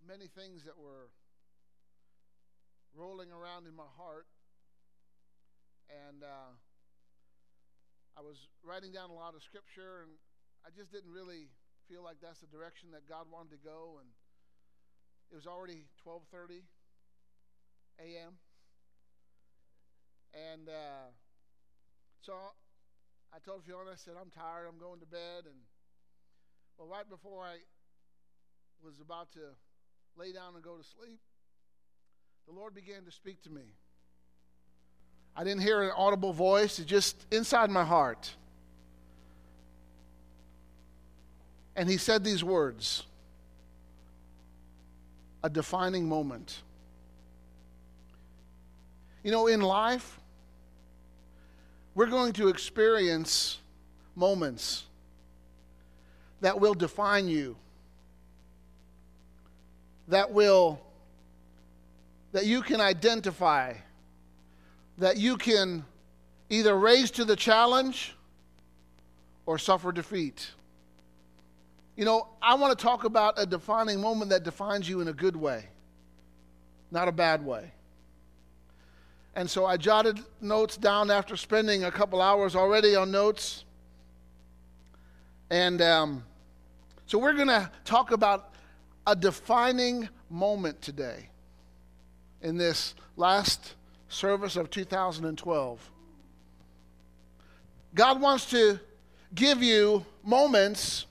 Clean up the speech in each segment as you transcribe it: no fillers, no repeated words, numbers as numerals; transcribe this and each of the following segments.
many things that were rolling around in my heart, and I was writing down a lot of scripture, and I just didn't really feel like that's the direction that God wanted to go. And it was already 12:30 a.m. And so I told Fiona, I said, I'm tired, I'm going to bed. And well, right before I was about to lay down and go to sleep, the Lord began to speak to me. I didn't hear an audible voice, it just inside my heart. And he said these words, a defining moment. You know, in life, we're going to experience moments that will define you, that you can identify, that you can either raise to the challenge or suffer defeat. You know, I want to talk about a defining moment that defines you in a good way, not a bad way. And so I jotted notes down after spending a couple hours already on notes. And so we're going to talk about a defining moment today in this last service of 2012. God wants to give you moments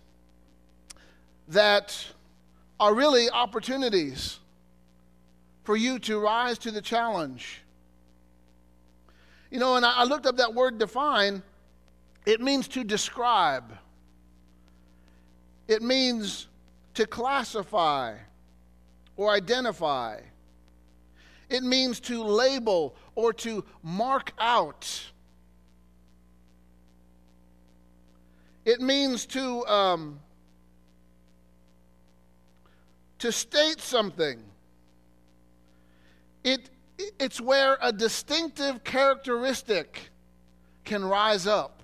that are really opportunities for you to rise to the challenge. You know, and I looked up that word define. It means to describe. It means to classify or identify. It means to label or to mark out. It means to state something. It's where a distinctive characteristic can rise up.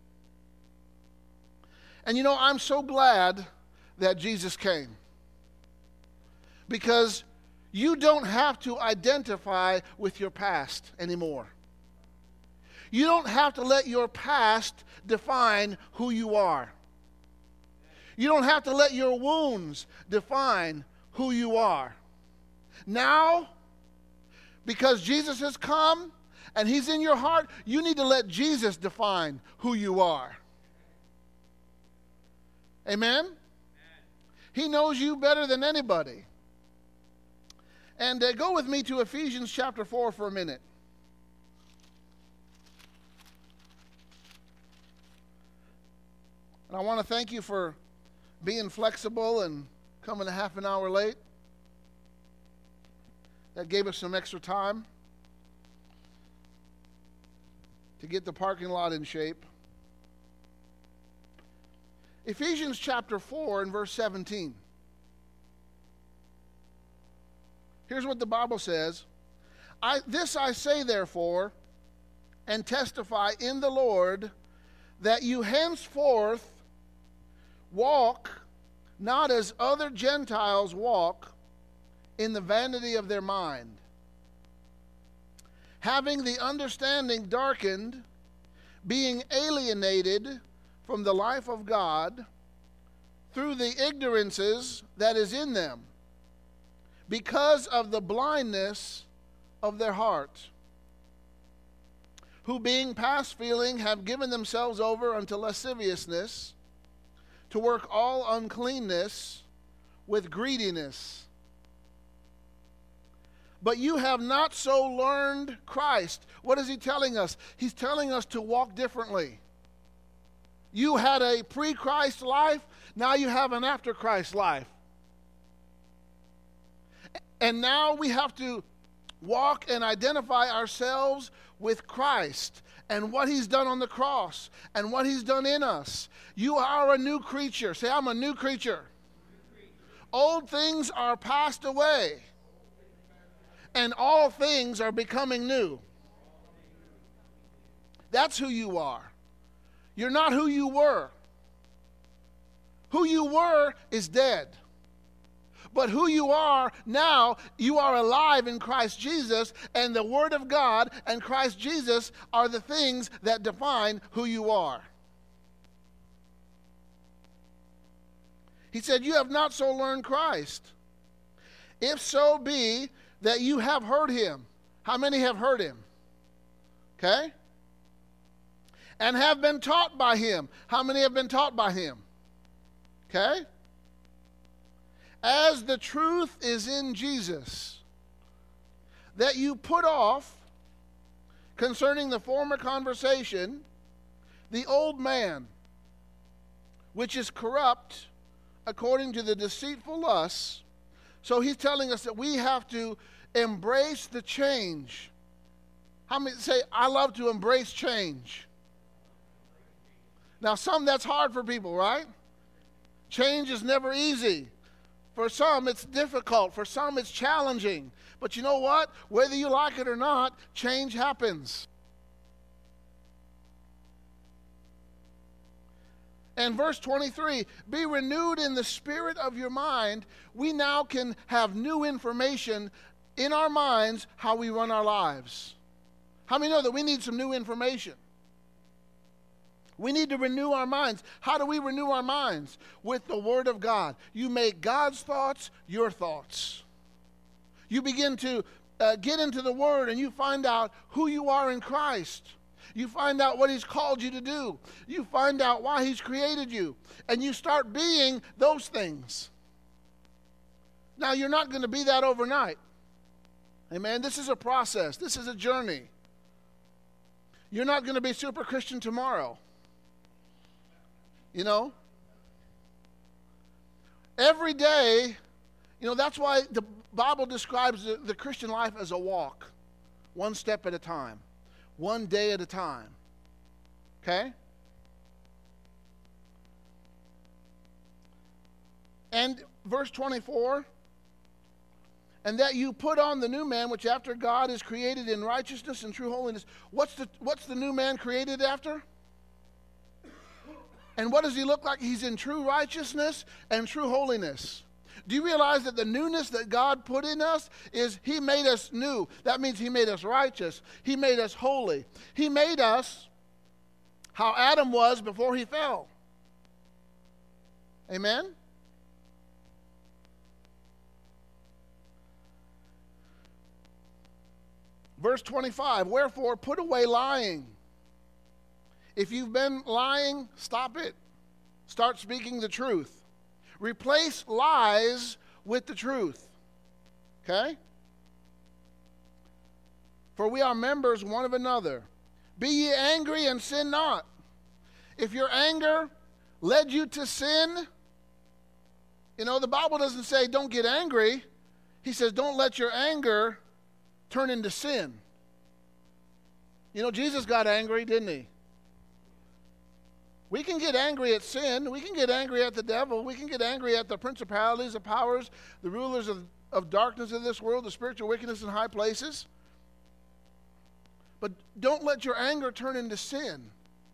And you know, I'm so glad that Jesus came, because you don't have to identify with your past anymore. You don't have to let your past define who you are. You don't have to let your wounds define who you are. Now, because Jesus has come and he's in your heart, you need to let Jesus define who you are. Amen? He knows you better than anybody. And go with me to Ephesians chapter 4 for a minute. And I want to thank you for being flexible and coming a half an hour late. That gave us some extra time to get the parking lot in shape. Ephesians chapter 4 and verse 17. Here's what the Bible says. This I say therefore, and testify in the Lord, that you henceforth walk not as other Gentiles walk, in the vanity of their mind, having the understanding darkened, being alienated from the life of God through the ignorances that is in them, because of the blindness of their heart, who being past feeling have given themselves over unto lasciviousness, to work all uncleanness with greediness. But you have not so learned Christ. What is he telling us? He's telling us to walk differently. You had a pre-Christ life, now you have an after-Christ life. And now we have to walk and identify ourselves with Christ and what he's done on the cross and what he's done in us. You are a new creature. Say, I'm a new creature. Old things are passed away, and all things are becoming new. That's who you are. You're not who you were. Who you were is dead. But who you are now, you are alive in Christ Jesus, and the Word of God and Christ Jesus are the things that define who you are. He said, you have not so learned Christ. If so be that you have heard him. How many have heard him? Okay? And have been taught by him. How many have been taught by him? Okay? As the truth is in Jesus, that you put off, concerning the former conversation, the old man, which is corrupt according to the deceitful lusts. So he's telling us that we have to embrace the change. How many say, I love to embrace change? Now, that's hard for people, right? Change is never easy. For some, it's difficult. For some, it's challenging. But you know what? Whether you like it or not, change happens. And verse 23, be renewed in the spirit of your mind. We now can have new information in our minds how we run our lives. How many know that we need some new information? We need to renew our minds. How do we renew our minds? With the Word of God. You make God's thoughts your thoughts. You begin to get into the Word and you find out who you are in Christ. You find out what he's called you to do. You find out why he's created you. And you start being those things. Now, you're not going to be that overnight. Amen. This is a process. This is a journey. You're not going to be super Christian tomorrow. You know? Every day, that's why the Bible describes the Christian life as a walk. One step at a time. One day at a time. Okay? And verse 24, and that you put on the new man, which after God is created in righteousness and true holiness. What's the new man created after? And what does he look like? He's in true righteousness and true holiness. Do you realize that the newness that God put in us is he made us new? That means he made us righteous. He made us holy. He made us how Adam was before he fell. Amen? Verse 25, wherefore put away lying. If you've been lying, stop it. Start speaking the truth. Replace lies with the truth. Okay? For we are members one of another. Be ye angry and sin not. If your anger led you to sin, the Bible doesn't say don't get angry. He says don't let your anger turn into sin. Jesus got angry, didn't he? We can get angry at sin. We can get angry at the devil. We can get angry at the principalities, the powers, the rulers of darkness of this world, the spiritual wickedness in high places. But don't let your anger turn into sin.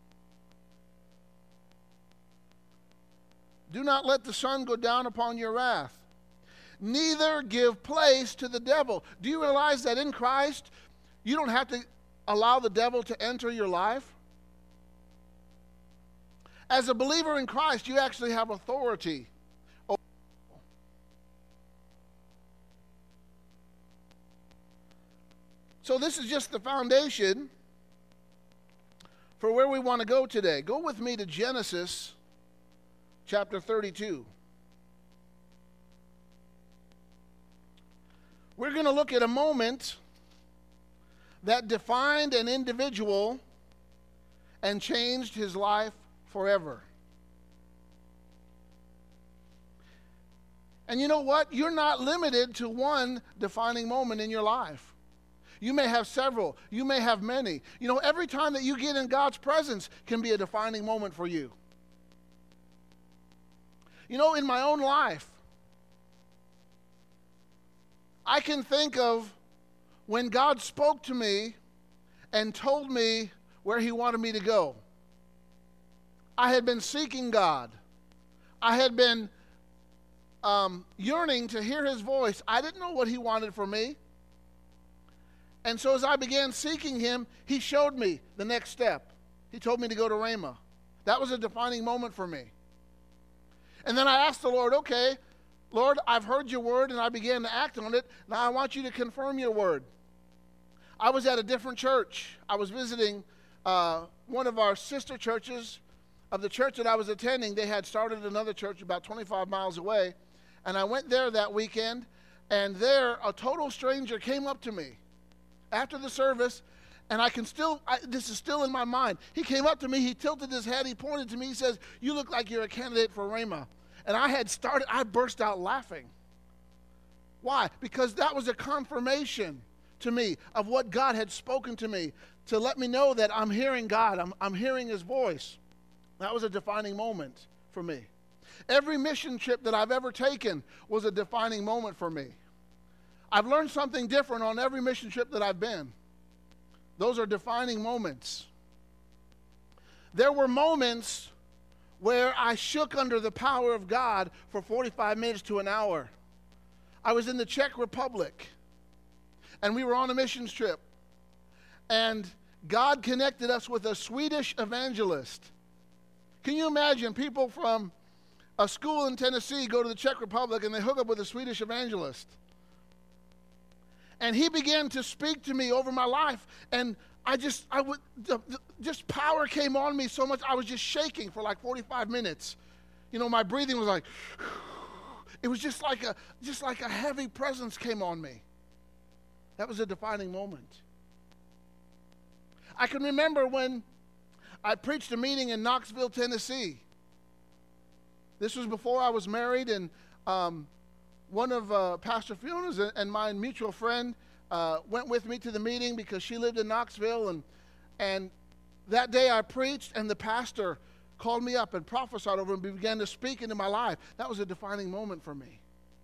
Do not let the sun go down upon your wrath. Neither give place to the devil. Do you realize that in Christ, you don't have to allow the devil to enter your life? As a believer in Christ, you actually have authority. So this is just the foundation for where we want to go today. Go with me to Genesis chapter 32. We're going to look at a moment that defined an individual and changed his life forever. And you know what? You're not limited to one defining moment in your life. You may have several. You may have many. Every time that you get in God's presence can be a defining moment for you. In my own life, I can think of when God spoke to me and told me where he wanted me to go. I had been seeking God. I had been yearning to hear his voice. I didn't know what he wanted from me. And so as I began seeking him, he showed me the next step. He told me to go to Rhema. That was a defining moment for me. And then I asked the Lord, okay, Lord, I've heard your word and I began to act on it. Now I want you to confirm your word. I was at a different church. I was visiting one of our sister churches of the church that I was attending. They had started another church about 25 miles away. And I went there that weekend, and there a total stranger came up to me after the service, and this is still in my mind. He came up to me, he tilted his head, he pointed to me, he says, "You look like you're a candidate for Rhema." And I burst out laughing. Why? Because that was a confirmation to me of what God had spoken to me, to let me know that I'm hearing God, I'm hearing his voice. That was a defining moment for me. Every mission trip that I've ever taken was a defining moment for me. I've learned something different on every mission trip that I've been. Those are defining moments. There were moments where I shook under the power of God for 45 minutes to an hour. I was in the Czech Republic, and we were on a missions trip. And God connected us with a Swedish evangelist. Can you imagine people from a school in Tennessee go to the Czech Republic and they hook up with a Swedish evangelist? And he began to speak to me over my life, and just power came on me so much I was just shaking for like 45 minutes. You know, my breathing was like, it was just like a heavy presence came on me. That was a defining moment. I can remember when I preached a meeting in Knoxville, Tennessee. This was before I was married, and one of Pastor Fiona's and my mutual friend went with me to the meeting because she lived in Knoxville, and that day I preached, and the pastor called me up and prophesied over and began to speak into my life. That was a defining moment for me.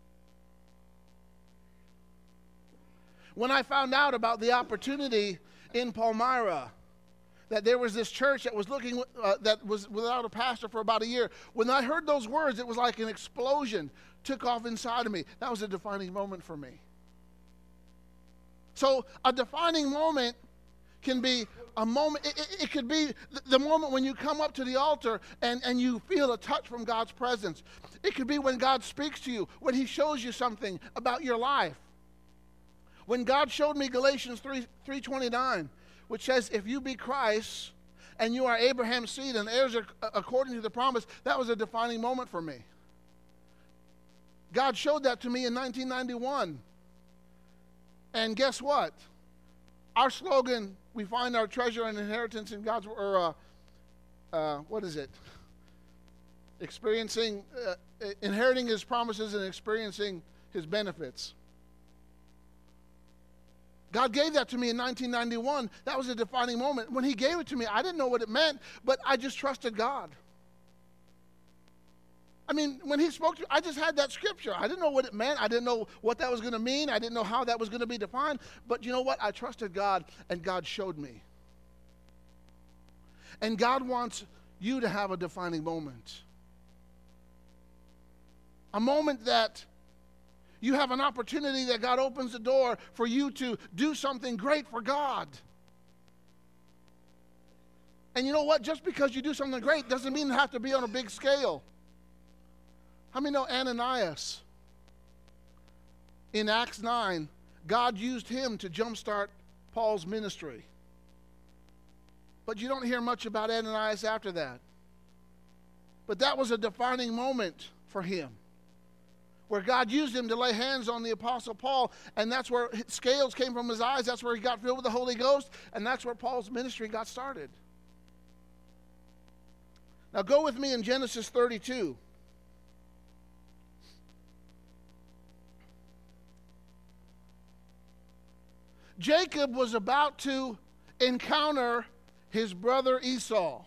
When I found out about the opportunity in Palmyra, that there was this church that was that was without a pastor for about a year. When I heard those words, it was like an explosion took off inside of me. That was a defining moment for me. So a defining moment can be a moment, it could be the moment when you come up to the altar and you feel a touch from God's presence. It could be when God speaks to you, when he shows you something about your life. When God showed me Galatians 3:29, which says, if you be Christ and you are Abraham's seed and heirs according to the promise, that was a defining moment for me. God showed that to me in 1991. And guess what? Our slogan, we find our treasure and inheritance in God's, what is it? Inheriting his promises and experiencing his benefits. God gave that to me in 1991. That was a defining moment. When he gave it to me, I didn't know what it meant, but I just trusted God. I mean, when he spoke to me, I just had that scripture. I didn't know what it meant. I didn't know what that was going to mean. I didn't know how that was going to be defined. But you know what? I trusted God, and God showed me. And God wants you to have a defining moment. A moment that you have an opportunity that God opens the door for you to do something great for God. And you know what? Just because you do something great doesn't mean it has to be on a big scale. How many know Ananias? In Acts 9, God used him to jumpstart Paul's ministry. But you don't hear much about Ananias after that. But that was a defining moment for him, where God used him to lay hands on the Apostle Paul, and that's where scales came from his eyes. That's where he got filled with the Holy Ghost, and that's where Paul's ministry got started. Now go with me in Genesis 32. Jacob was about to encounter his brother Esau.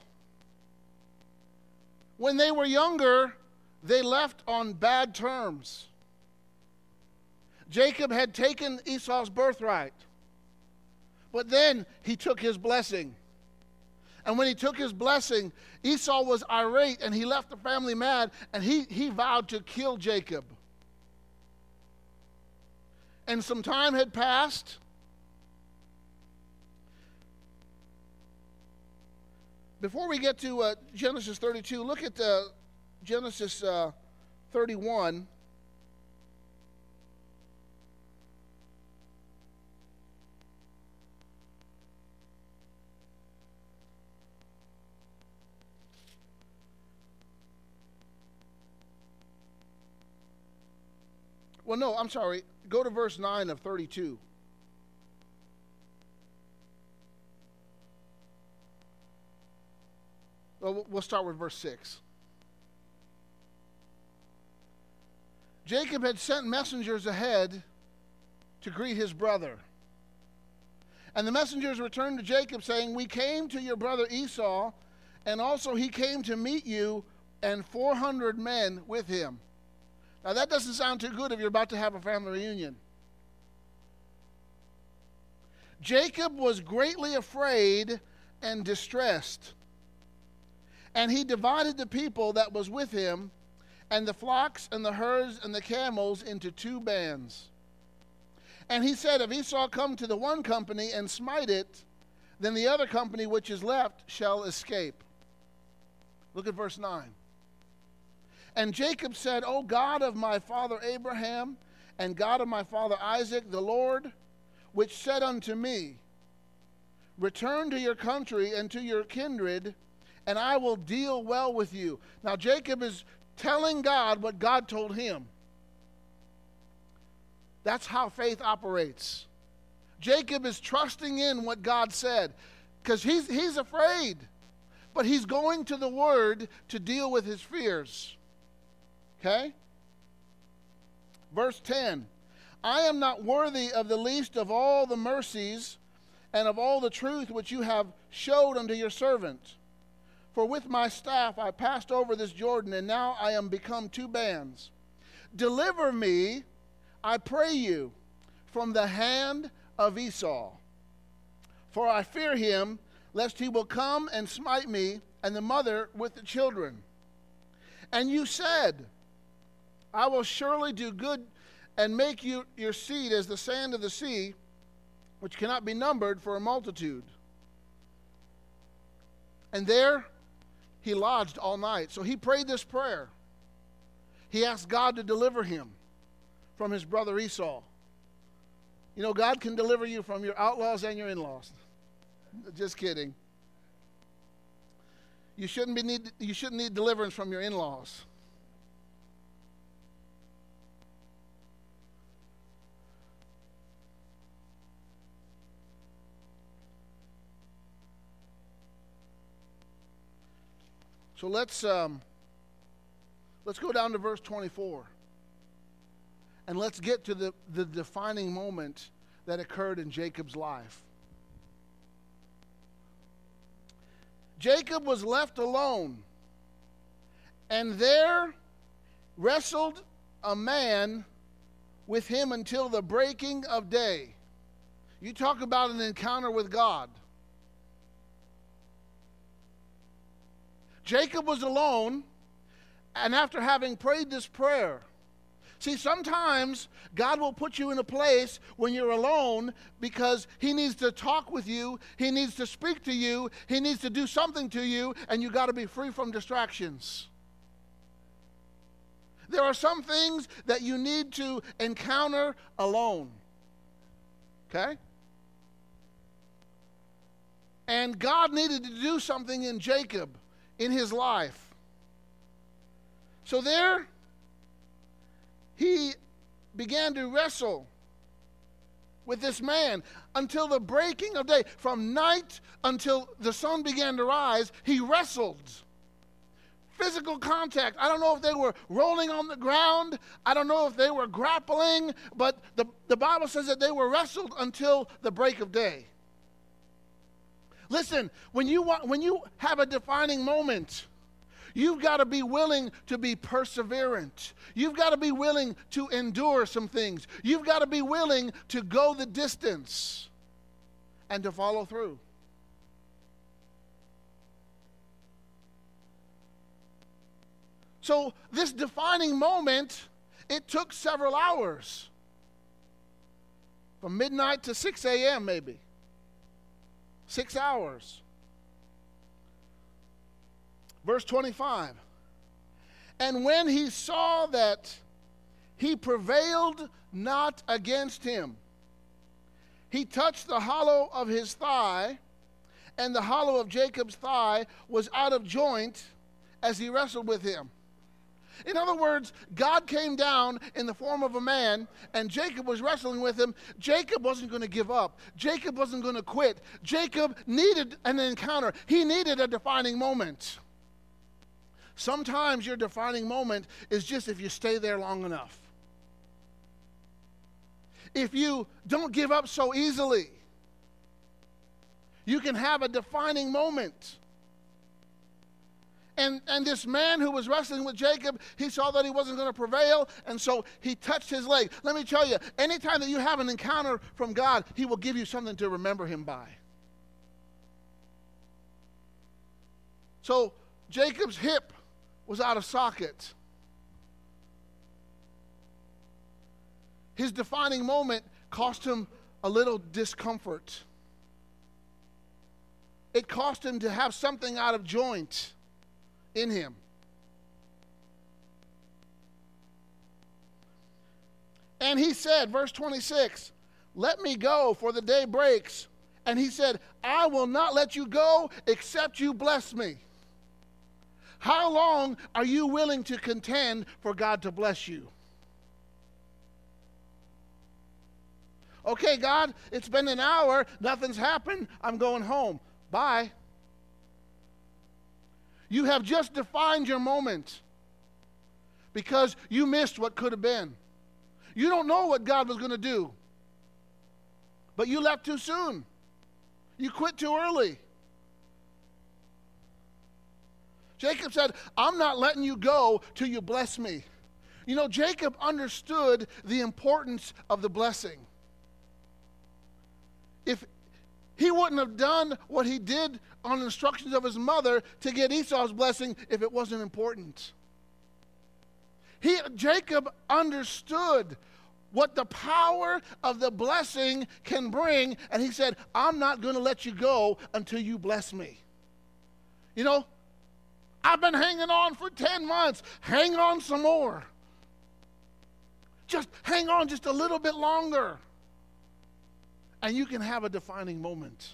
When they were younger, they left on bad terms. Jacob had taken Esau's birthright, but then he took his blessing. And when he took his blessing, Esau was irate and he left the family mad, and he vowed to kill Jacob and some time had passed, before we get to Genesis 32, look at Genesis 31. Well, no, I'm sorry. Go to verse 9 of 32. Well, we'll start with verse 6. Jacob had sent messengers ahead to greet his brother. And the messengers returned to Jacob, saying, "We came to your brother Esau, and also he came to meet you, and 400 men with him." Now that doesn't sound too good if you're about to have a family reunion. Jacob was greatly afraid and distressed, and he divided the people that was with him, and the flocks and the herds and the camels into 2 bands. And he said, "If Esau come to the one company and smite it, then the other company which is left shall escape." Look at verse 9. And Jacob said, "O God of my father Abraham, and God of my father Isaac, the Lord, which said unto me, Return to your country and to your kindred, and I will deal well with you." Now Jacob is telling God what God told him. That's how faith operates. Jacob is trusting in what God said, because he's afraid, but he's going to the Word to deal with his fears. Okay? Verse 10. "I am not worthy of the least of all the mercies and of all the truth which you have showed unto your servant. For with my staff I passed over this Jordan, and now I am become 2 bands. Deliver me, I pray you, from the hand of Esau. For I fear him, lest he will come and smite me, and the mother with the children. And you said, I will surely do good and make you your seed as the sand of the sea, which cannot be numbered for a multitude." And there he lodged all night. So he prayed this prayer. He asked God to deliver him from his brother Esau. You know, God can deliver you from your outlaws and your in-laws. Just kidding. You shouldn't need deliverance from your in-laws. So let's go down to verse 24. And let's get to the defining moment that occurred in Jacob's life. Jacob was left alone, and there wrestled a man with him until the breaking of day. You talk about an encounter with God. Jacob was alone, and after having prayed this prayer, see, sometimes God will put you in a place when you're alone because he needs to talk with you, he needs to speak to you, he needs to do something to you, and you got to be free from distractions. There are some things that you need to encounter alone. Okay? And God needed to do something in Jacob in his life. So there he began to wrestle with this man until the breaking of day. From night until the sun began to rise, he wrestled. Physical contact. I don't know if they were rolling on the ground. I don't know if they were grappling, but the Bible says that they were wrestled until the break of day. Listen, when you have a defining moment, you've got to be willing to be perseverant. You've got to be willing to endure some things. You've got to be willing to go the distance and to follow through. So this defining moment, it took several hours. From midnight to 6 a.m. maybe. 6 hours. Verse 25. And when he saw that he prevailed not against him, he touched the hollow of his thigh, and the hollow of Jacob's thigh was out of joint as he wrestled with him. In other words, God came down in the form of a man, and Jacob was wrestling with him. Jacob wasn't going to give up. Jacob wasn't going to quit. Jacob needed an encounter. He needed a defining moment. Sometimes your defining moment is just if you stay there long enough. If you don't give up so easily, you can have a defining moment. And this man who was wrestling with Jacob, he saw that he wasn't going to prevail, and so he touched his leg. Let me tell you, anytime that you have an encounter from God, he will give you something to remember him by. So Jacob's hip was out of socket. His defining moment cost him a little discomfort. It cost him to have something out of joint in him. And he said, verse 26, let me go, for the day breaks. And he said, I will not let you go except you bless me. How long are you willing to contend for God to bless you? Okay, God, it's been an hour, nothing's happened, I'm going home. Bye. You have just defined your moment because you missed what could have been. You don't know what God was going to do, but you left too soon. You quit too early. Jacob said, I'm not letting you go till you bless me. You know, Jacob understood the importance of the blessing. If he wouldn't have done what he did on instructions of his mother to get Esau's blessing if it wasn't important. Jacob understood what the power of the blessing can bring, and he said, I'm not going to let you go until you bless me. You know, I've been hanging on for 10 months. Hang on some more. Just hang on just a little bit longer. And you can have a defining moment.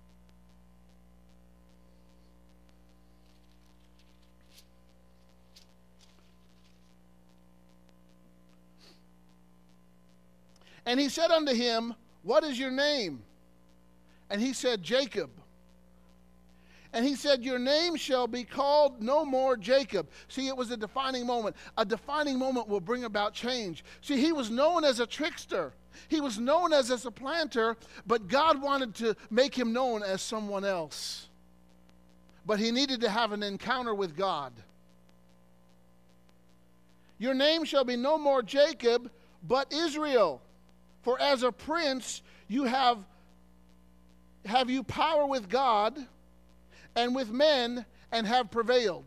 And he said unto him, what is your name? And he said, Jacob. And he said, your name shall be called no more Jacob. See, it was a defining moment. A defining moment will bring about change. See, he was known as a trickster. He was known as a supplanter, but God wanted to make him known as someone else. But he needed to have an encounter with God. Your name shall be no more Jacob, but Israel. For as a prince you have you power with God and with men, and have prevailed.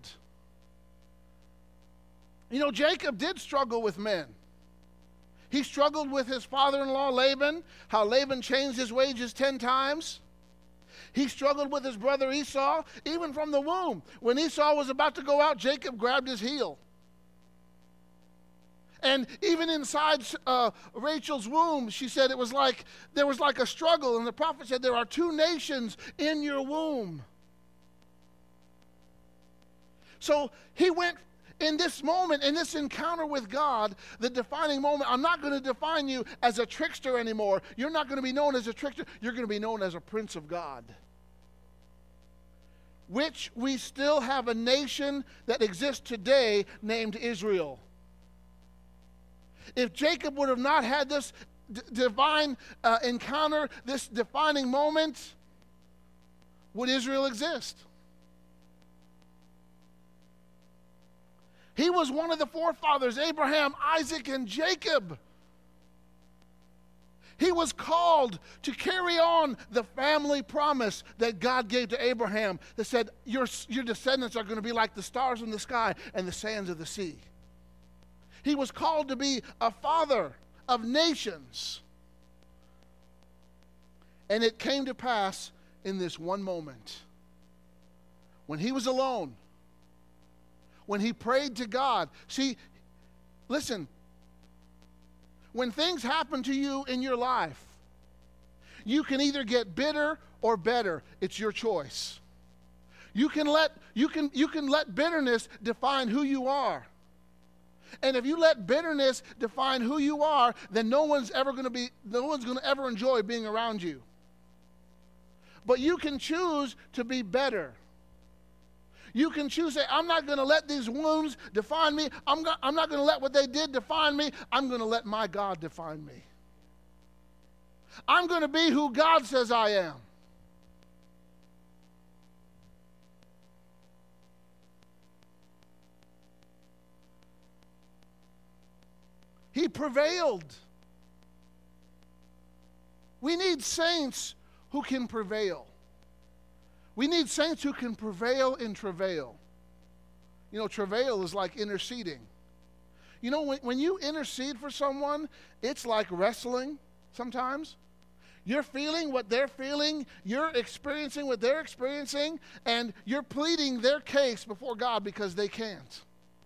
You know, Jacob did struggle with men. He struggled with his father-in-law Laban, how Laban changed his wages 10 times. He struggled with his brother Esau, even from the womb. When Esau was about to go out, Jacob grabbed his heel. And even inside Rachel's womb, she said there was like a struggle. And the prophet said, there are 2 nations in your womb. So he went in this moment, in this encounter with God, the defining moment. I'm not going to define you as a trickster anymore. You're not going to be known as a trickster. You're going to be known as a prince of God. Which we still have a nation that exists today named Israel. If Jacob would have not had this divine encounter, this defining moment, would Israel exist? He was one of the forefathers, Abraham, Isaac, and Jacob. He was called to carry on the family promise that God gave to Abraham that said, your descendants are going to be like the stars in the sky and the sands of the sea. He was called to be a father of nations. And it came to pass in this one moment, when he was alone, when he prayed to God. See, listen, when things happen to you in your life, you can either get bitter or better. It's your choice. You can let bitterness define who you are. And if you let bitterness define who you are, then no one's going to ever enjoy being around you. But you can choose to be better. You can choose to say, I'm not going to let these wounds define me. I'm not going to let what they did define me. I'm going to let my God define me. I'm going to be who God says I am. He prevailed. We need saints who can prevail. We need saints who can prevail in travail. You know, travail is like interceding. You know, when you intercede for someone, it's like wrestling sometimes. You're feeling what they're feeling, you're experiencing what they're experiencing, and you're pleading their case before God because they can't.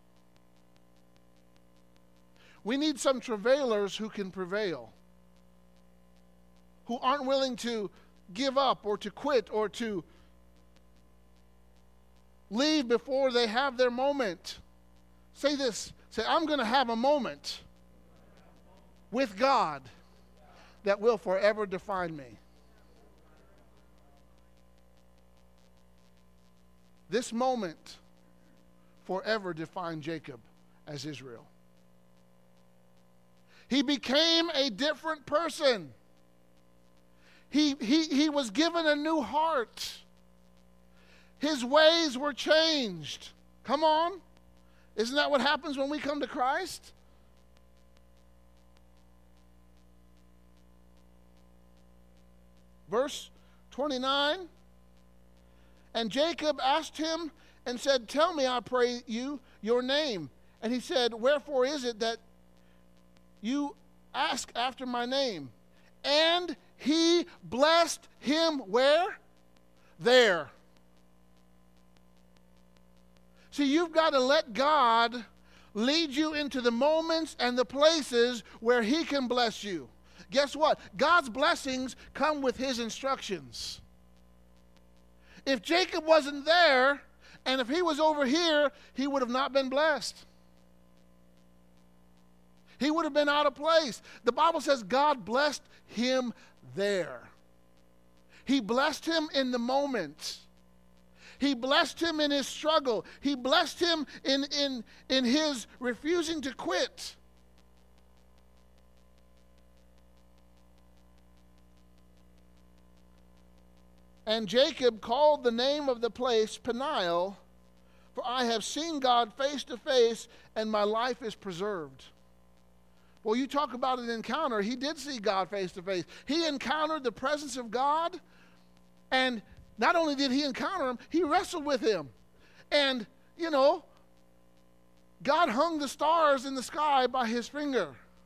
We need some travailers who can prevail, who aren't willing to give up or to quit or to leave before they have their moment. Say this. Say, I'm going to have a moment with God that will forever define me. This moment forever defined Jacob as Israel. He became a different person. He was given a new heart. His ways were changed. Come on. Isn't that what happens when we come to Christ? Verse 29. And Jacob asked him and said, tell me, I pray you, your name. And he said, wherefore is it that you ask after my name? And he blessed him where? There. See, you've got to let God lead you into the moments and the places where he can bless you. Guess what? God's blessings come with his instructions. If Jacob wasn't there, and if he was over here, he would have not been blessed. He would have been out of place. The Bible says God blessed him there. He blessed him in the moment. He blessed him in his struggle. He blessed him in his refusing to quit. And Jacob called the name of the place Peniel, for I have seen God face to face, and my life is preserved. Well, you talk about an encounter. He did see God face to face. He encountered the presence of God, and not only did he encounter him, he wrestled with him. And, you know, God hung the stars in the sky by his finger.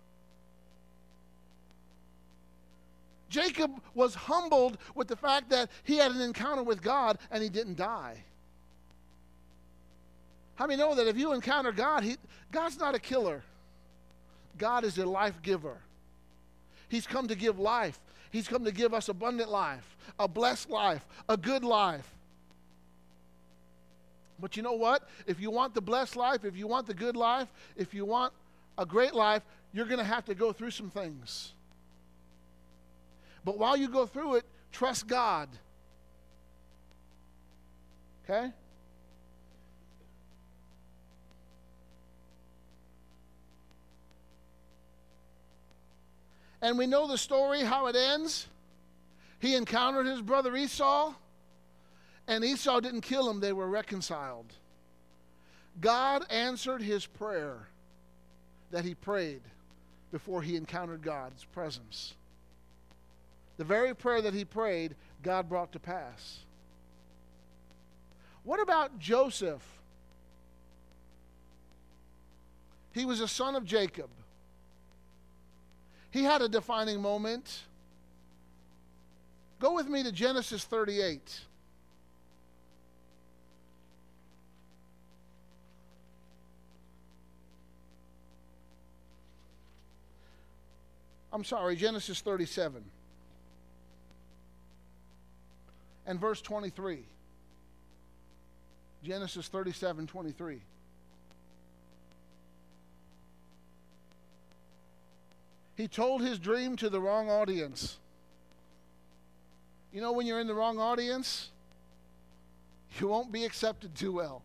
Jacob was humbled with the fact that he had an encounter with God and he didn't die. How many know that if you encounter God, God's not a killer. God is a life giver. He's come to give life. He's come to give us abundant life, a blessed life, a good life. But you know what? If you want the blessed life, if you want the good life, if you want a great life, you're going to have to go through some things. But while you go through it, trust God. Okay? And we know the story, how it ends. He encountered his brother Esau, and Esau didn't kill him. They were reconciled. God answered his prayer that he prayed before he encountered God's presence. The very prayer that he prayed, God brought to pass. What about Joseph? He was a son of Jacob. He had a defining moment. Go with me to Genesis 38. I'm sorry, Genesis 37. And verse 23. Genesis 37:23. He told his dream to the wrong audience. You know, when you're in the wrong audience, you won't be accepted too well.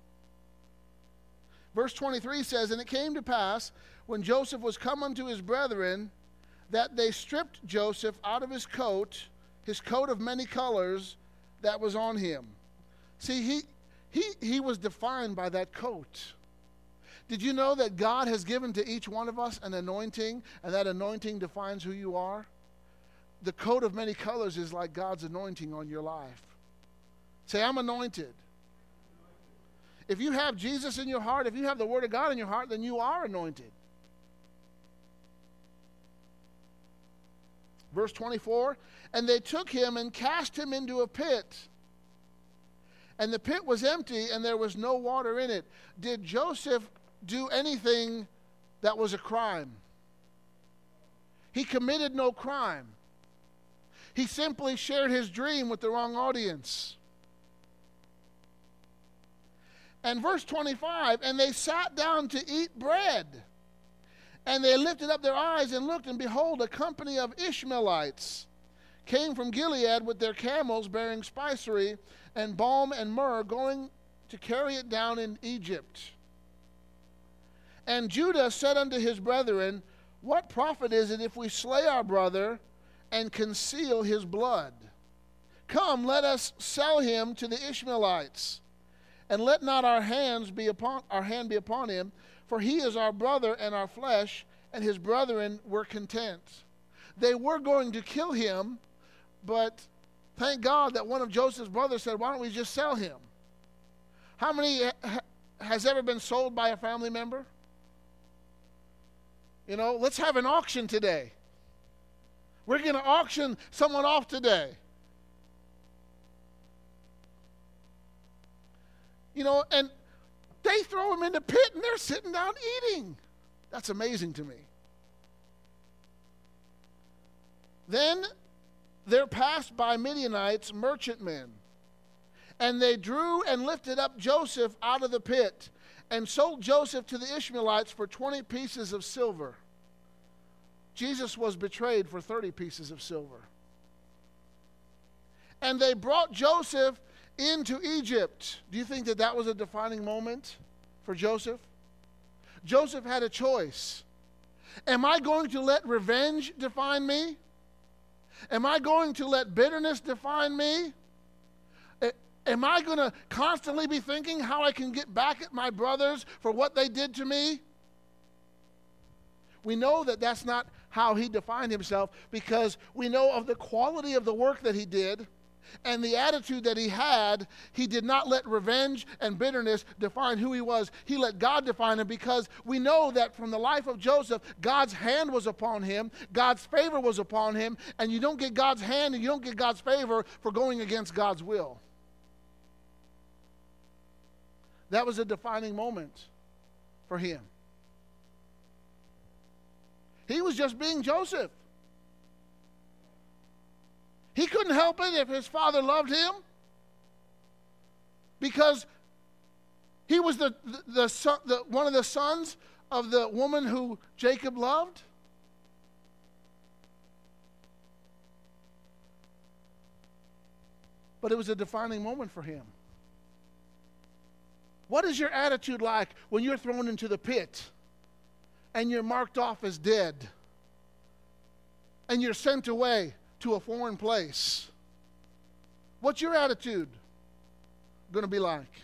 Verse 23 says, "And it came to pass, when Joseph was come unto his brethren, that they stripped Joseph out of his coat of many colors that was on him." See, he was defined by that coat. Did you know that God has given to each one of us an anointing, and that anointing defines who you are? The coat of many colors is like God's anointing on your life. Say, I'm anointed. If you have Jesus in your heart, if you have the Word of God in your heart, then you are anointed. Verse 24, "And they took him and cast him into a pit. And the pit was empty, and there was no water in it." Did Joseph do anything that was a crime? He committed no crime. He simply shared his dream with the wrong audience. And verse 25, "And they sat down to eat bread. And they lifted up their eyes and looked, and behold, a company of Ishmaelites came from Gilead with their camels bearing spicery and balm and myrrh, going to carry it down in Egypt. And Judah said unto his brethren, What profit is it if we slay our brother and conceal his blood? Come, let us sell him to the Ishmaelites, and let not our hand be upon him, for he is our brother and our flesh. And his brethren were content." They were going to kill him, but thank God that one of Joseph's brothers said, "Why don't we just sell him?" How many has ever been sold by a family member? You know, let's have an auction today. We're going to auction someone off today. You know, and they throw him in the pit and they're sitting down eating. That's amazing to me. Then there passed by Midianites merchantmen, and they drew and lifted up Joseph out of the pit, and sold Joseph to the Ishmaelites for 20 pieces of silver. Jesus was betrayed for 30 pieces of silver. And they brought Joseph into Egypt. Do you think that that was a defining moment for Joseph? Joseph had a choice. Am I going to let revenge define me? Am I going to let bitterness define me? Am I going to constantly be thinking how I can get back at my brothers for what they did to me? We know that that's not how he defined himself, because we know of the quality of the work that he did and the attitude that he had. He did not let revenge and bitterness define who he was. He let God define him, because we know that from the life of Joseph, God's hand was upon him, God's favor was upon him, and you don't get God's hand and you don't get God's favor for going against God's will. That was a defining moment for him. He was just being Joseph. He couldn't help it if his father loved him, because he was the one of the sons of the woman who Jacob loved. But it was a defining moment for him. What is your attitude like when you're thrown into the pit and you're marked off as dead and you're sent away to a foreign place? What's your attitude going to be like?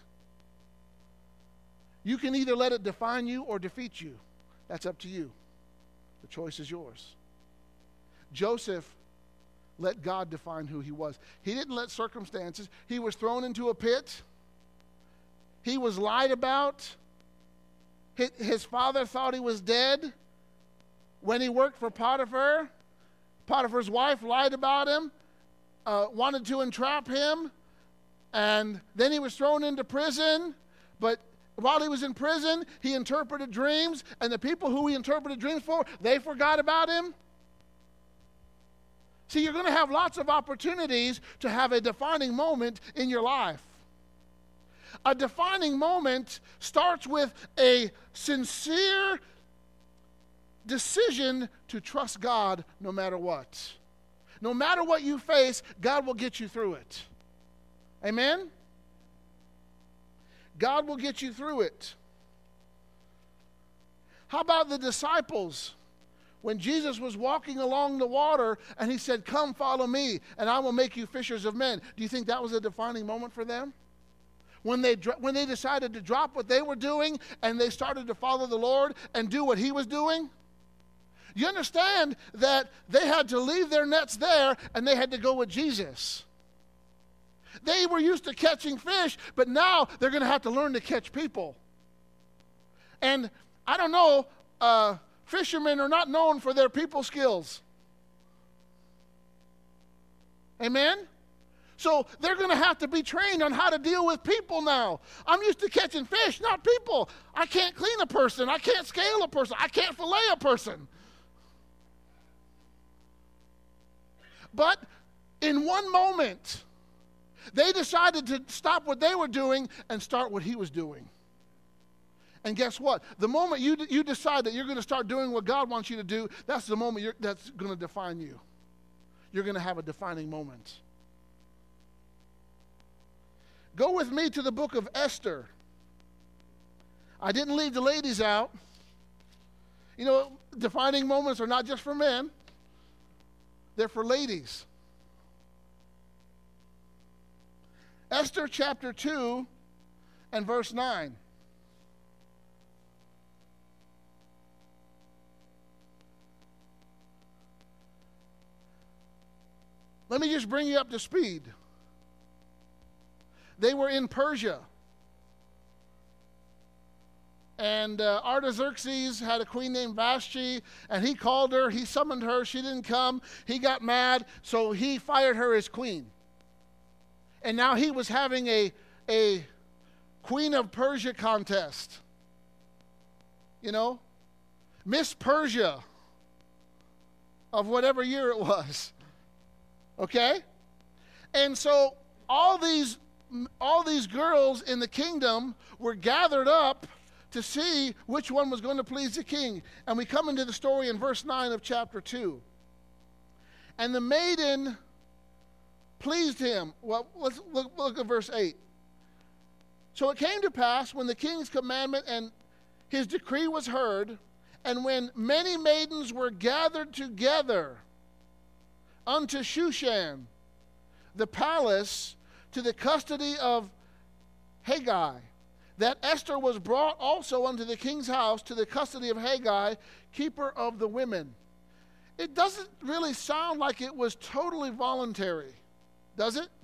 You can either let it define you or defeat you. That's up to you. The choice is yours. Joseph let God define who he was. He didn't let circumstances. He was thrown into a pit. He was lied about. His father thought he was dead. When he worked for Potiphar, Potiphar's wife lied about him. wanted to entrap him, and then he was thrown into prison. But while he was in prison, he interpreted dreams, and the people who he interpreted dreams for, they forgot about him. See, you're going to have lots of opportunities to have a defining moment in your life. A defining moment starts with a sincere decision to trust God no matter what. No matter what you face, God will get you through it. Amen? God will get you through it. How about the disciples? When Jesus was walking along the water and he said, "Come, follow me, and I will make you fishers of men." Do you think that was a defining moment for them? When they decided to drop what they were doing and they started to follow the Lord and do what he was doing? You understand that they had to leave their nets there and they had to go with Jesus. They were used to catching fish, but now they're going to have to learn to catch people. And I don't know, fishermen are not known for their people skills. Amen? So they're going to have to be trained on how to deal with people now. I'm used to catching fish, not people. I can't clean a person. I can't scale a person. I can't fillet a person. But in one moment, they decided to stop what they were doing and start what he was doing. And guess what? The moment you decide that you're going to start doing what God wants you to do, that's the moment that's going to define you. You're going to have a defining moment. Go with me to the book of Esther. I didn't leave the ladies out. You know, defining moments are not just for men. They're for ladies. Esther chapter 2 and verse 9. Let me just bring you up to speed. They were in Persia. And Artaxerxes had a queen named Vashti, and he called her, he summoned her, she didn't come. He got mad, so he fired her as queen. And now he was having a Queen of Persia contest. You know? Miss Persia of whatever year it was. Okay? And so all these girls in the kingdom were gathered up to see which one was going to please the king. And we come into the story in verse 9 of chapter 2. And the maiden pleased him. Well, let's look at verse 8. So it came to pass when the king's commandment and his decree was heard, and when many maidens were gathered together unto Shushan, the palace, to the custody of Haggai, that Esther was brought also unto the king's house to the custody of Haggai, keeper of the women. It doesn't really sound like it was totally voluntary, does it?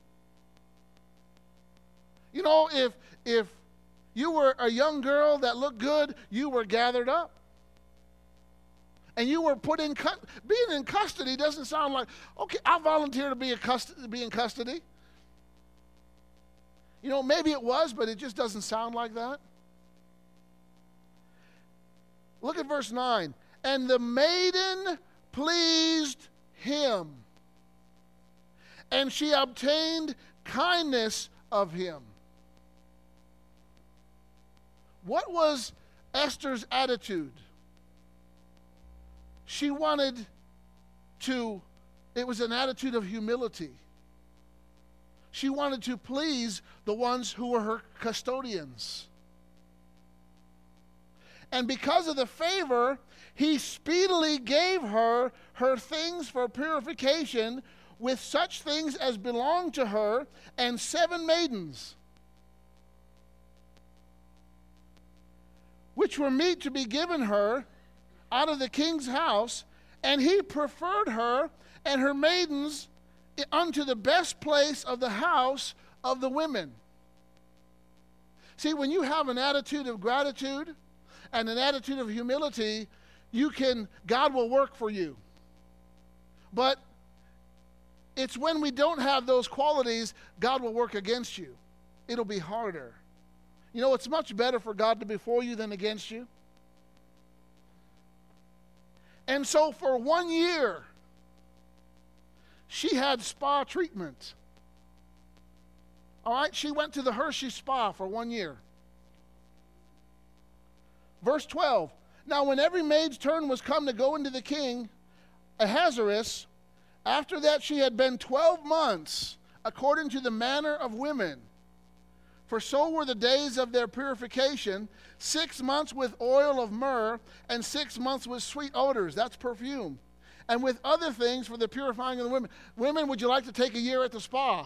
You know, if you were a young girl that looked good, you were gathered up. And you were put in being in custody doesn't sound like, okay, I'll volunteer to be in custody. You know, maybe it was, but it just doesn't sound like that. Look at verse 9. And the maiden pleased him, and she obtained kindness of him. What was Esther's attitude? She wanted to, it was an attitude of humility. She wanted to please the ones who were her custodians. And because of the favor, he speedily gave her things for purification, with such things as belonged to her, and 7 maidens, which were meet to be given her out of the king's house, and he preferred her and her maidens unto the best place of the house of the women. See, when you have an attitude of gratitude and an attitude of humility, God will work for you. But it's when we don't have those qualities, God will work against you. It'll be harder. You know, it's much better for God to be for you than against you. And so for 1 year, she had spa treatment. All right, she went to the Hershey Spa for 1 year. Verse 12, now when every maid's turn was come to go into the king, Ahasuerus, after that she had been 12 months, according to the manner of women. For so were the days of their purification, 6 months with oil of myrrh, and 6 months with sweet odors, that's perfume, and with other things for the purifying of the women. Women, would you like to take a year at the spa?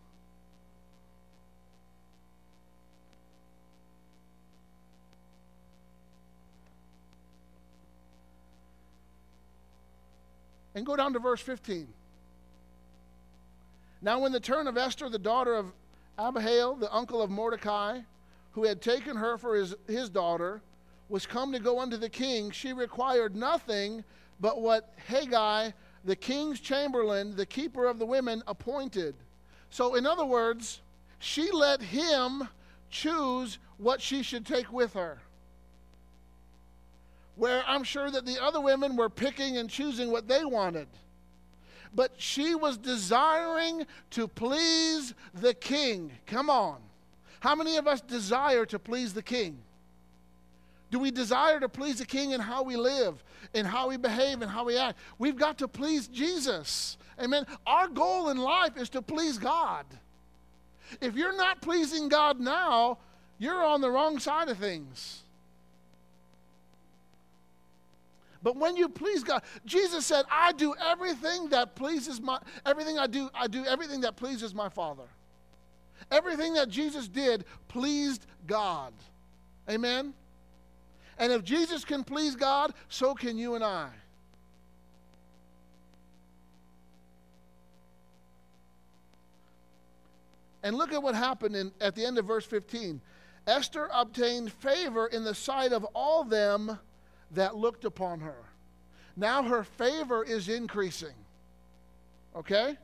And go down to verse 15. Now when the turn of Esther, the daughter of Abihail, the uncle of Mordecai, who had taken her for his daughter, was come to go unto the king, she required nothing but what Haggai, the king's chamberlain, the keeper of the women, appointed. So in other words, she let him choose what she should take with her. Where I'm sure that the other women were picking and choosing what they wanted. But she was desiring to please the king. Come on. How many of us desire to please the king? Do we desire to please the king in how we live, in how we behave, and how we act? We've got to please Jesus. Amen. Our goal in life is to please God. If you're not pleasing God now, you're on the wrong side of things. But when you please God, Jesus said, I do everything that pleases everything I do everything that pleases my Father. Everything that Jesus did pleased God. Amen? And if Jesus can please God, so can you and I. And look at what happened at the end of verse 15. Esther obtained favor in the sight of all them that looked upon her. Now her favor is increasing. Okay?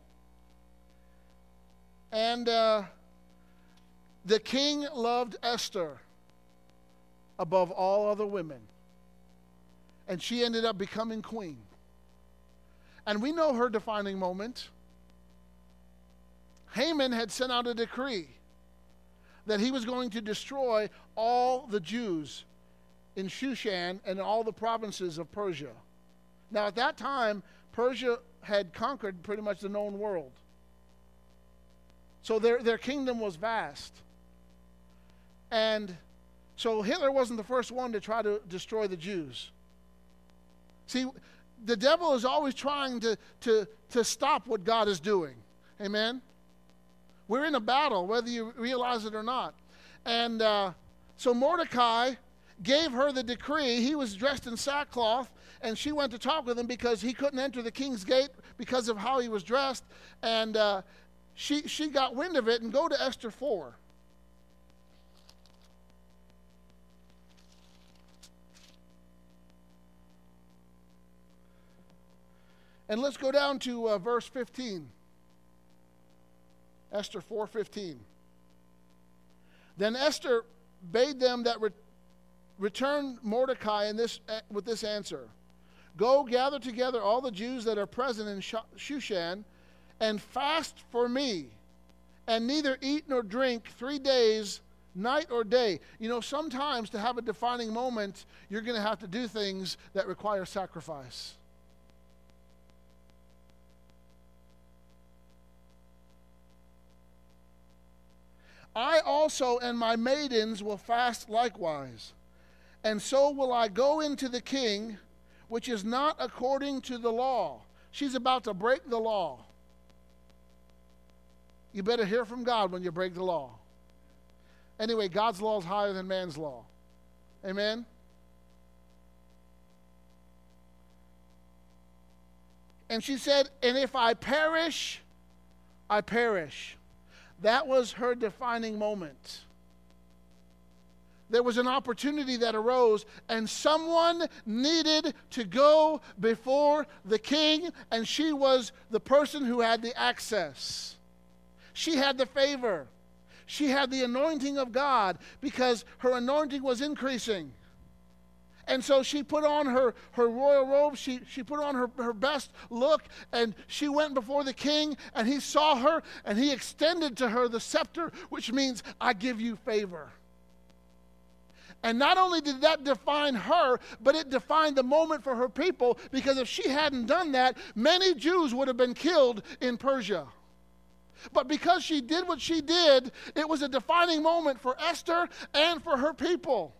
And the king loved Esther above all other women. And she ended up becoming queen. And we know her defining moment. Haman had sent out a decree that he was going to destroy all the Jews in Shushan and all the provinces of Persia. Now at that time, Persia had conquered pretty much the known world. So their kingdom was vast. And so Hitler wasn't the first one to try to destroy the Jews. See, the devil is always trying to stop what God is doing. Amen? We're in a battle, whether you realize it or not. And so Mordecai gave her the decree. He was dressed in sackcloth, and she went to talk with him because he couldn't enter the king's gate because of how he was dressed. And she got wind of it. And go to Esther 4. And let's go down to verse 15. Esther 4:15. Then Esther bade them that return Mordecai with this answer. Go gather together all the Jews that are present in Shushan, and fast for me, and neither eat nor drink 3 days, night or day. You know, sometimes to have a defining moment, you're going to have to do things that require sacrifice. I also and my maidens will fast likewise. And so will I go into the king, which is not according to the law. She's about to break the law. You better hear from God when you break the law. Anyway, God's law is higher than man's law. Amen? And she said, and if I perish, I perish. That was her defining moment. there was an opportunity that arose, and someone needed to go before the king, and she was the person who had the access. She had the favor. She had the anointing of God because her anointing was increasing. And so she put on her royal robe, she put on her best look, and she went before the king, and he saw her, and he extended to her the scepter, which means, I give you favor. And not only did that define her, but it defined the moment for her people, because if she hadn't done that, many Jews would have been killed in Persia. But because she did what she did, it was a defining moment for Esther and for her people.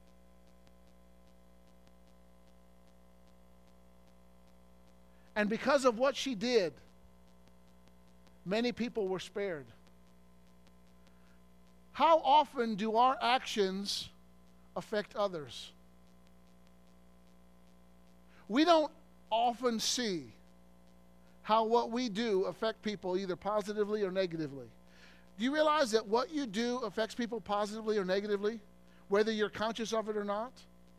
And because of what she did, many people were spared. How often do our actions affect others? We don't often see how what we do affect people either positively or negatively. Do you realize that what you do affects people positively or negatively, whether you're conscious of it or not?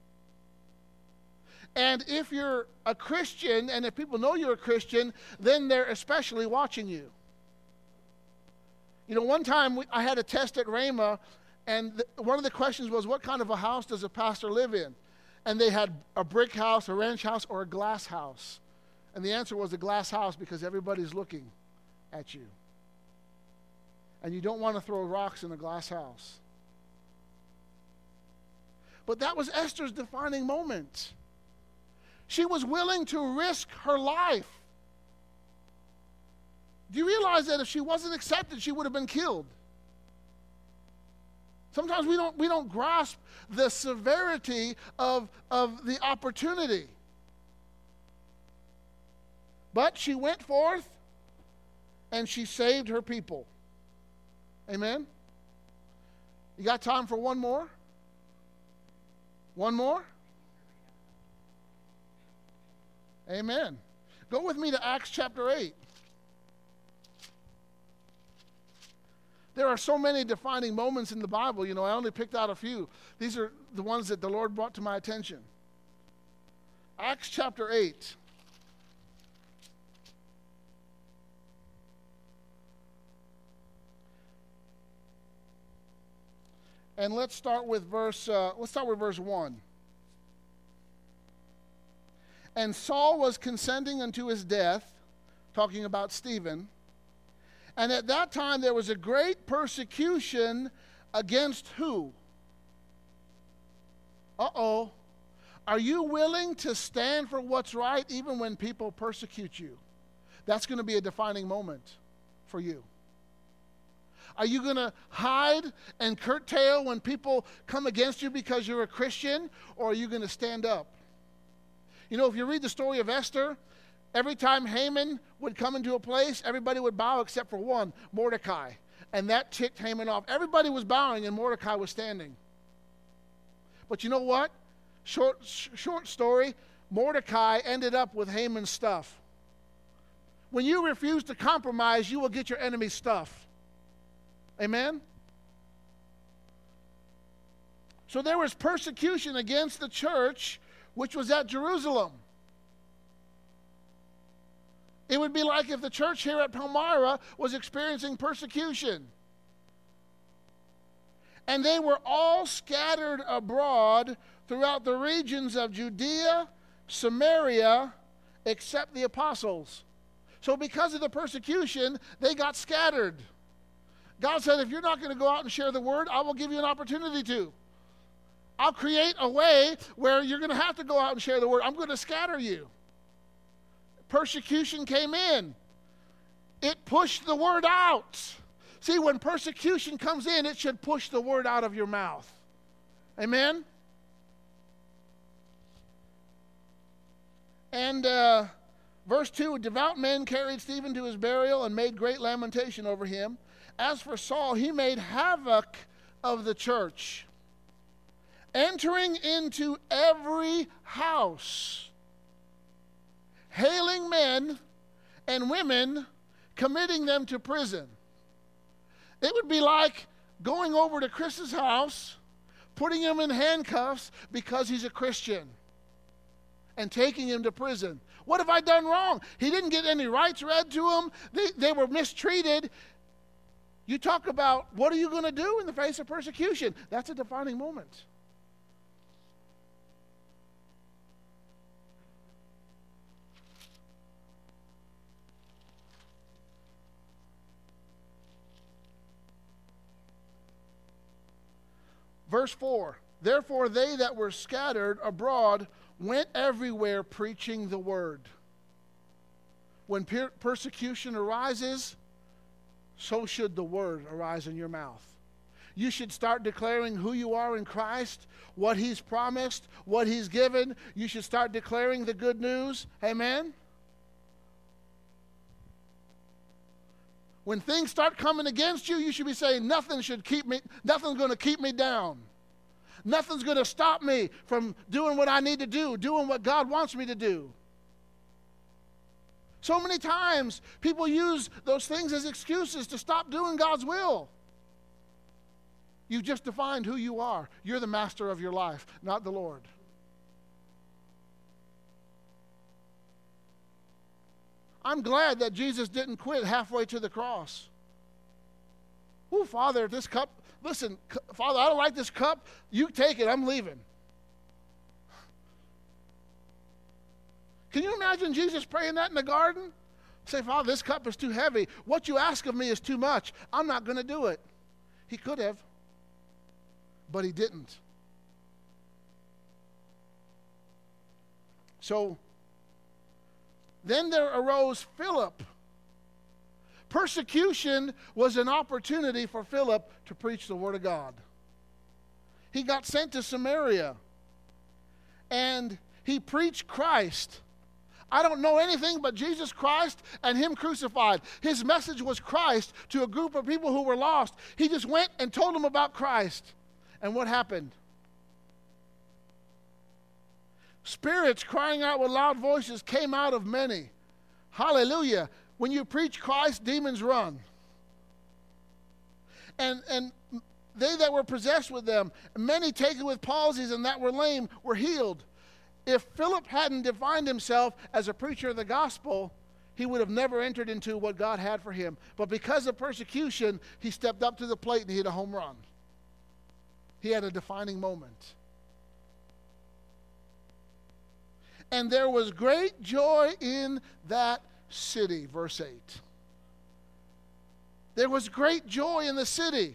And if you're a Christian, and if people know you're a Christian, then they're especially watching you. You know, one time I had a test at Rhema, and one of the questions was, what kind of a house does a pastor live in? And they had a brick house, a ranch house, or a glass house. And the answer was a glass house, because everybody's looking at you. And you don't want to throw rocks in a glass house. But that was Esther's defining moment. She was willing to risk her life. Do you realize that if she wasn't accepted, she would have been killed? Sometimes we don't grasp the severity of the opportunity. But she went forth and she saved her people. Amen? You got time for one more? One more? Amen. Go with me to Acts chapter 8. There are so many defining moments in the Bible. You know, I only picked out a few. These are the ones that the Lord brought to my attention. Acts chapter 8. And let's start with verse 1. And Saul was consenting unto his death, talking about Stephen. And at that time there was a great persecution against who? Uh-oh. Are you willing to stand for what's right even when people persecute you? That's going to be a defining moment for you. Are you going to hide and curtail when people come against you because you're a Christian, or are you going to stand up? You know, if you read the story of Esther, every time Haman would come into a place, everybody would bow except for one, Mordecai. And that ticked Haman off. Everybody was bowing and Mordecai was standing. But you know what? Short story, Mordecai ended up with Haman's stuff. When you refuse to compromise, you will get your enemy's stuff. Amen? So there was persecution against the church, which was at Jerusalem. It would be like if the church here at Palmyra was experiencing persecution. And they were all scattered abroad throughout the regions of Judea, Samaria, except the apostles. So because of the persecution, they got scattered. God said, if you're not going to go out and share the word, I will give you an opportunity to. I'll create a way where you're going to have to go out and share the word. I'm going to scatter you. Persecution came in. It pushed the word out. See, when persecution comes in, it should push the word out of your mouth. Amen? And verse 2, devout men carried Stephen to his burial and made great lamentation over him. As for Saul, he made havoc of the church, entering into every house, hailing men and women, committing them to prison. It would be like going over to Chris's house, putting him in handcuffs because he's a Christian and taking him to prison. What have I done wrong? He didn't get any rights read to him. They were mistreated. You talk about what are you going to do in the face of persecution? That's a defining moment. Verse 4, therefore they that were scattered abroad went everywhere preaching the word. When persecution arises, so should the word arise in your mouth. You should start declaring who you are in Christ, what he's promised, what he's given. You should start declaring the good news. Amen? When things start coming against you, you should be saying, nothing's going to keep me down. Nothing's going to stop me from doing what I need to do, doing what God wants me to do. So many times, people use those things as excuses to stop doing God's will. You just defined who you are. You're the master of your life, not the Lord. I'm glad that Jesus didn't quit halfway to the cross. Oh, Father, this cup, listen, Father, I don't like this cup. You take it, I'm leaving. Can you imagine Jesus praying that in the garden? Say, Father, this cup is too heavy. What you ask of me is too much. I'm not going to do it. He could have, but he didn't. So, then there arose Philip. Persecution was an opportunity for Philip to preach the word of God. He got sent to Samaria, and he preached Christ. I don't know anything but Jesus Christ and him crucified. His message was Christ to a group of people who were lost. He just went and told them about Christ. And what happened? Spirits crying out with loud voices came out of many. Hallelujah. When you preach Christ, demons run. And they that were possessed with them, many taken with palsies and that were lame, were healed. If Philip hadn't defined himself as a preacher of the gospel, he would have never entered into what God had for him. But because of persecution, he stepped up to the plate and he hit a home run. He had a defining moment. And there was great joy in that city, verse 8. There was great joy in the city.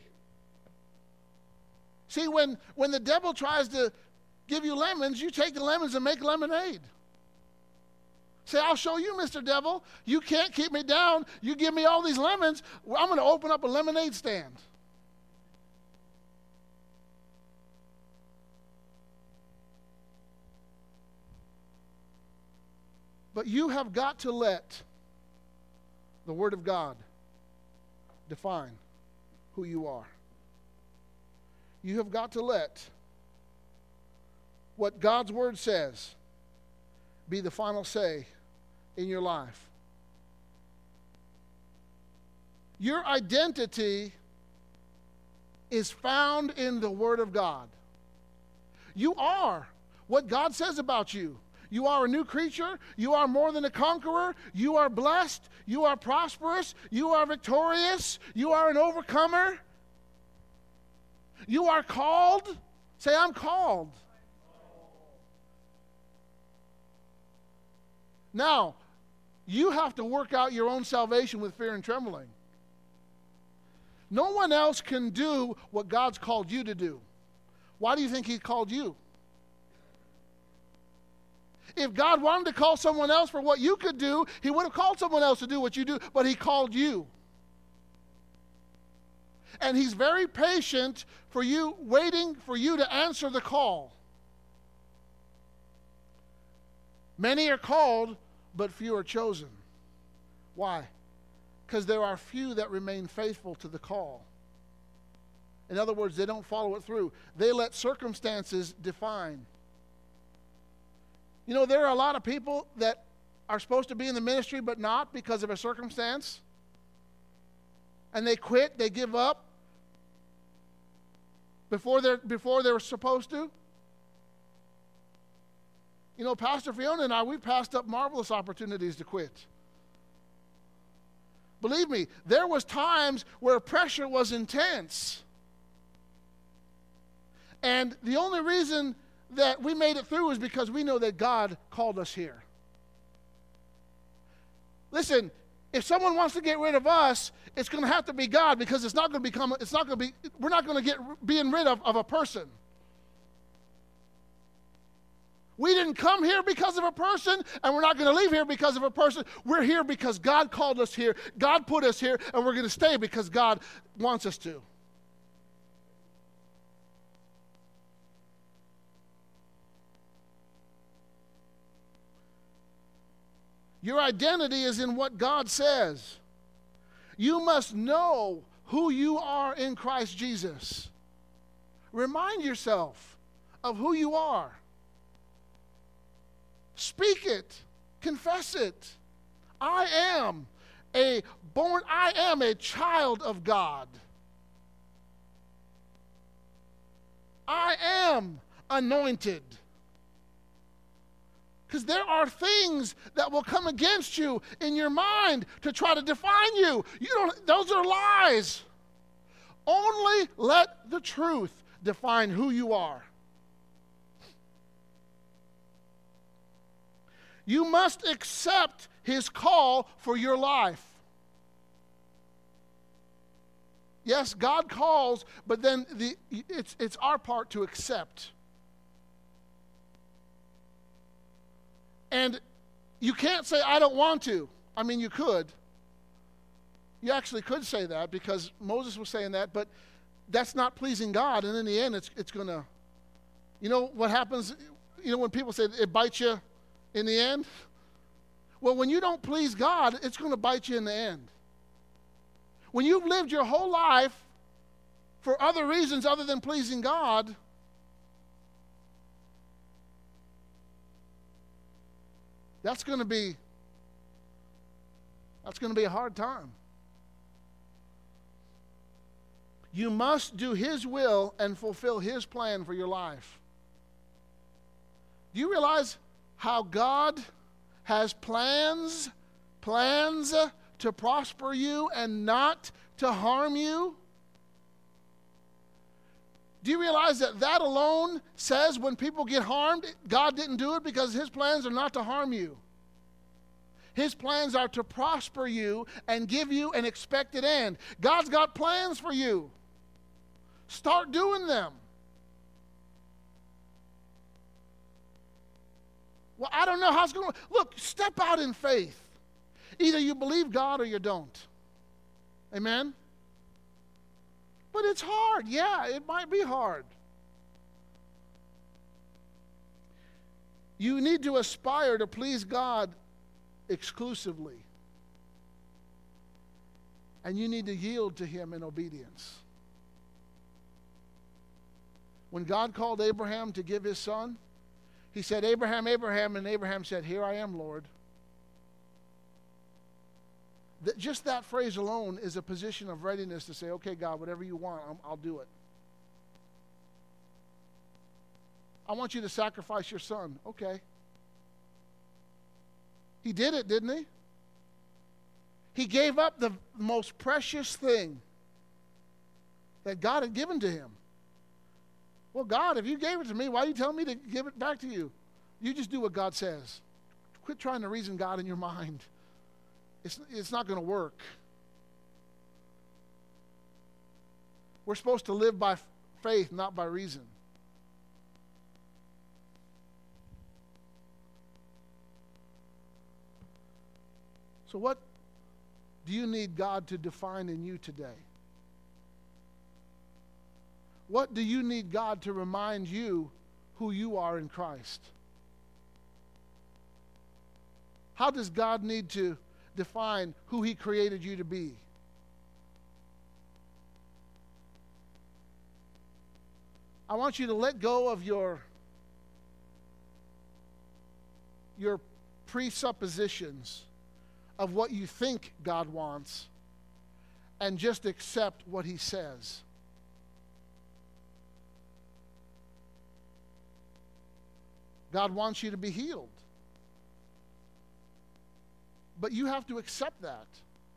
See, when the devil tries to give you lemons, you take the lemons and make lemonade. Say, I'll show you, Mr. Devil. You can't keep me down. You give me all these lemons, I'm going to open up a lemonade stand. But you have got to let the Word of God define who you are. You have got to let what God's Word says be the final say in your life. Your identity is found in the Word of God. You are what God says about you. You are a new creature. You are more than a conqueror. You are blessed. You are prosperous. You are victorious. You are an overcomer. You are called. Say, I'm called. Now, you have to work out your own salvation with fear and trembling. No one else can do what God's called you to do. Why do you think He called you? If God wanted to call someone else for what you could do, He would have called someone else to do what you do, but He called you. And He's very patient for you, waiting for you to answer the call. Many are called, but few are chosen. Why? Because there are few that remain faithful to the call. In other words, they don't follow it through. They let circumstances define. You know, there are a lot of people that are supposed to be in the ministry but not because of a circumstance. And they quit, they give up. before they were supposed to? You know, Pastor Fiona and I, we passed up marvelous opportunities to quit. Believe me, there was times where pressure was intense. And the only reason that we made it through is because we know that God called us here. Listen, if someone wants to get rid of us, it's going to have to be God, because we're not going to get being rid of a person. We didn't come here because of a person, and we're not going to leave here because of a person. We're here because God called us here. God put us here, and we're going to stay because God wants us to. Your identity is in what God says. You must know who you are in Christ Jesus. Remind yourself of who you are. Speak it. Confess it. I am a child of God. I am anointed. Because there are things that will come against you in your mind to try to define you. Those are lies. Only let the truth define who you are. You must accept his call for your life. Yes, God calls, but then it's our part to accept. And you can't say, I don't want to. I mean, you could. You actually could say that, because Moses was saying that, but that's not pleasing God. And in the end, it's going to, you know what happens, when people say it bites you in the end? Well, when you don't please God, it's going to bite you in the end. When you've lived your whole life for other reasons other than pleasing God, that's going to be a hard time. You must do his will and fulfill his plan for your life. Do you realize how God has plans to prosper you and not to harm you? Do you realize that alone says when people get harmed, God didn't do it because his plans are not to harm you. His plans are to prosper you and give you an expected end. God's got plans for you. Start doing them. Well, I don't know how it's going to. Look, step out in faith. Either you believe God or you don't. Amen? But it's hard. Yeah, it might be hard. You need to aspire to please God exclusively. And you need to yield to him in obedience. When God called Abraham to give his son, he said, Abraham, Abraham, and Abraham said, here I am, Lord. Just that phrase alone is a position of readiness to say, okay, God, whatever you want, I'll do it. I want you to sacrifice your son. Okay. He did it, didn't he? He gave up the most precious thing that God had given to him. Well, God, if you gave it to me, why are you telling me to give it back to you? You just do what God says. Quit trying to reason God in your mind. It's not going to work. We're supposed to live by faith, not by reason. So what do you need God to define in you today? What do you need God to remind you who you are in Christ? How does God need to define who he created you to be? I want you to let go of your presuppositions of what you think God wants and just accept what he says. God wants you to be healed. But you have to accept that.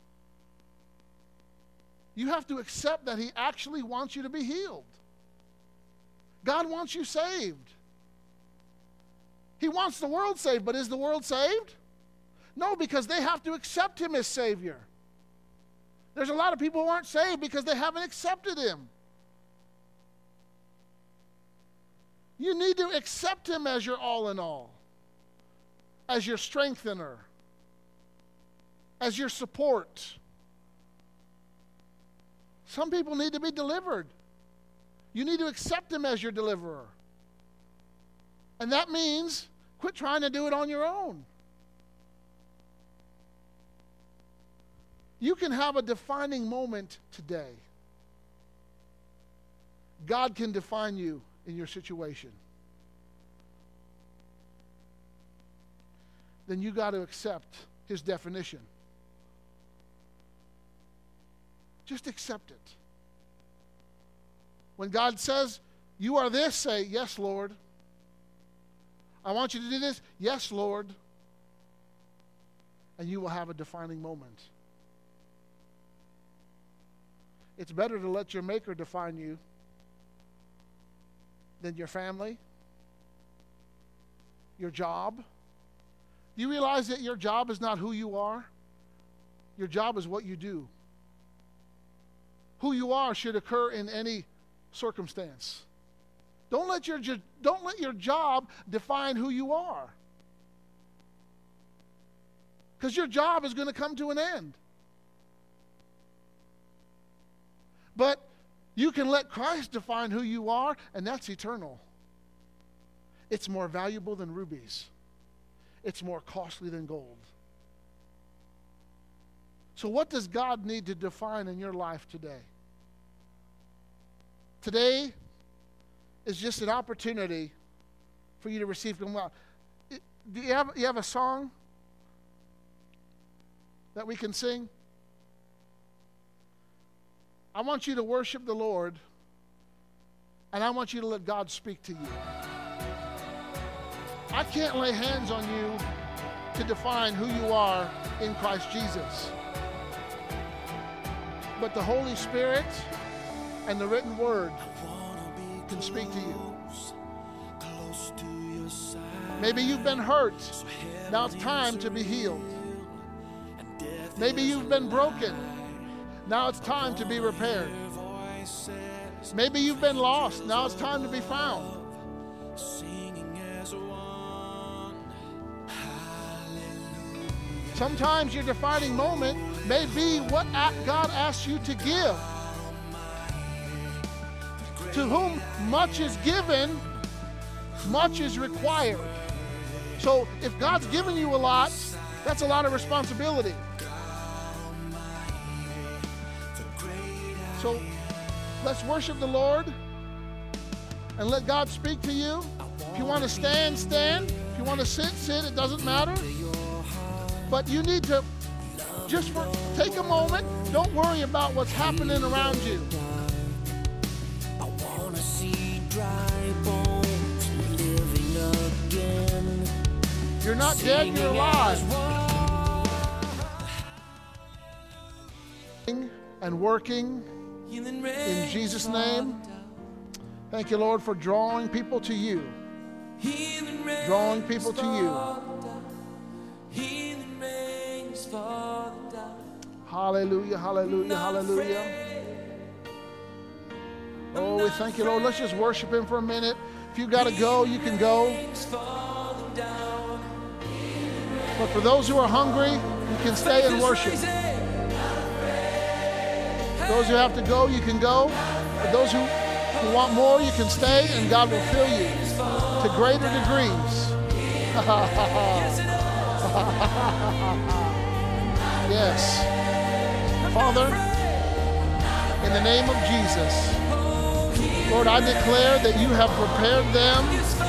You have to accept that He actually wants you to be healed. God wants you saved. He wants the world saved, but is the world saved? No, because they have to accept Him as Savior. There's a lot of people who aren't saved because they haven't accepted Him. You need to accept Him as your all in all, as your strengthener, as your support. Some people need to be delivered. You need to accept Him as your deliverer. And that means quit trying to do it on your own. You can have a defining moment today. God can define you in your situation. Then you got to accept His definition. Just accept it. When God says, you are this, say, yes, Lord. I want you to do this. Yes, Lord. And you will have a defining moment. It's better to let your Maker define you than your family, your job. Do you realize that your job is not who you are? Your job is what you do. Who you are should occur in any circumstance. Don't let your job define who you are. Because your job is going to come to an end. But you can let Christ define who you are, and that's eternal. It's more valuable than rubies. It's more costly than gold. So what does God need to define in your life today? Today is just an opportunity for you to receive from God. Do you have a song that we can sing? I want you to worship the Lord, and I want you to let God speak to you. I can't lay hands on you to define who you are in Christ Jesus. But the Holy Spirit and the written word can speak to you. Maybe you've been hurt. Now it's time to be healed. Maybe you've been broken. Now it's time to be repaired. Maybe you've been lost. Now it's time to be found. Sometimes your defining moment may be what God asks you to give. To whom much is given, much is required. So if God's given you a lot, that's a lot of responsibility. So let's worship the Lord and let God speak to you. If you want to stand, stand. If you want to sit, sit. It doesn't matter. But you need to take a moment. Don't worry about what's happening around you. I want to see dry bones living again. You're not dead, you're alive. And working in Jesus' name. Thank you, Lord, for drawing people to you. Drawing people to you. Hallelujah, hallelujah, hallelujah. Oh, we thank you, Lord. Let's just worship Him for a minute. If you've got to go, you can go. But for those who are hungry, you can stay and worship. Those who have to go, you can go. For those who want more, you can stay, and God will fill you to greater degrees. Yes. Father, in the name of Jesus, Lord, I declare that you have prepared them